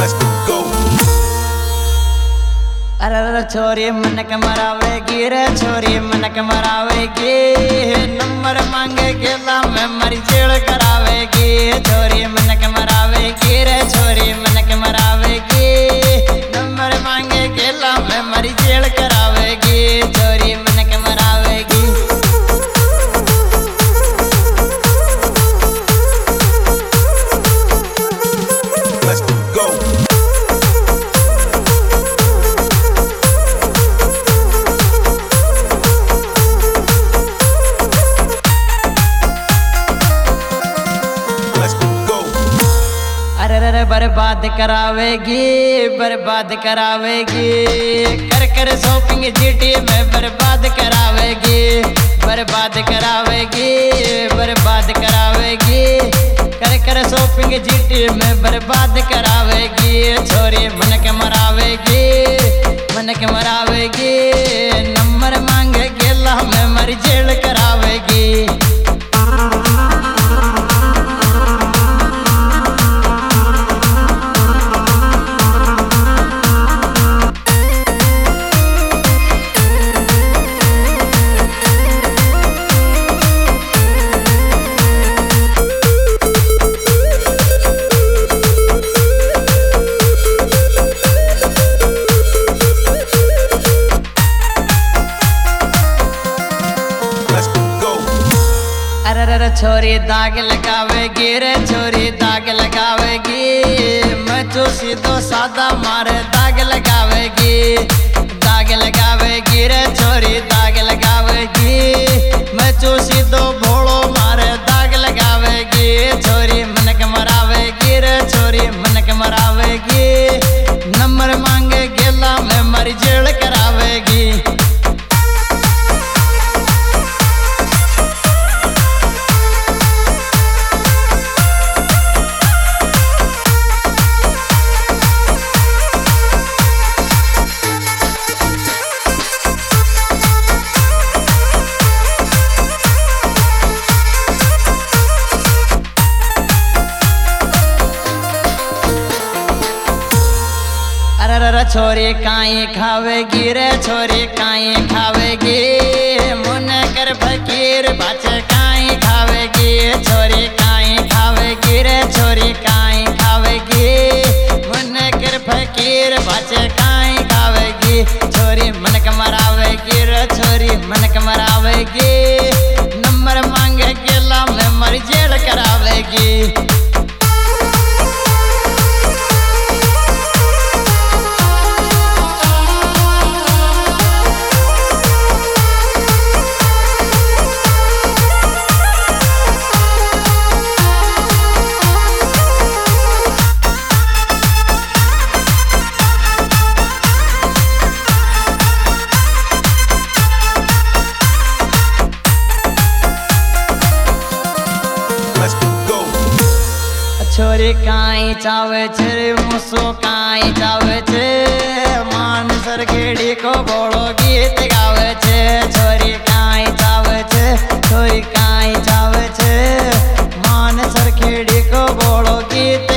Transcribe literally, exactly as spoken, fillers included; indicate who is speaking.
Speaker 1: Let's go.
Speaker 2: अरे अरे छोरी मनक मरावेगी रे छोरी मनक मरावेगी नंबर मांगे गेला में मरी जेल करावेगी छोरी मनक मरावेगी रे छोरी मनक मरावेगी नंबर मांगे गेला में मरी जेल करावेगी छोरी मनक मरावेगी
Speaker 1: Let's go.
Speaker 2: अरे अरे बर्बाद करावेगी बर्बाद करावेगी कर कर शॉपिंग जीटी में बर्बाद करावेगी बर्बाद करावेगी बर्बाद करावेगी कर कर शॉपिंग जीटी में बर्बाद करावेगी छोरी मनक मरावेगी मनक मरावेगी नंबर मांगे गेला में मर जेल करावेगी अरे छोरी दाग लगावेगी रे छोरी दाग लगावेगी मैं तो सीधो सादा मारे दाग लगावेगी दाग लगावेगी रे छोरी दाग लगावेगी मैं तो सीधो भोलो मारे दाग लगावेगी छोरी मनक मरावेगी रे छोरी मनक मरावेगी नंबर मांगे गेला में मर जेल करावेगी अरे छोरी काई खावेगी रे छोरी काई खावेगी मुने कर फकीर बाचे काई खावेगी छोरी काई खावेगी रे छोरी काई खावेगी मुने कर फकीर बाचे काई खावेगी छोरी मनक मरावेगी रे छोरी मनक मरावेगी नंबर मांगे गेला में मर जेल करावेगी छोरी काई चावे छे मुसो काई चावे छे मान सरखेड़ी को बोलो गीत गावे छे छोरी काई चावे छे छोरी काई चावे छे मान सरखेड़ी को बोलो गीत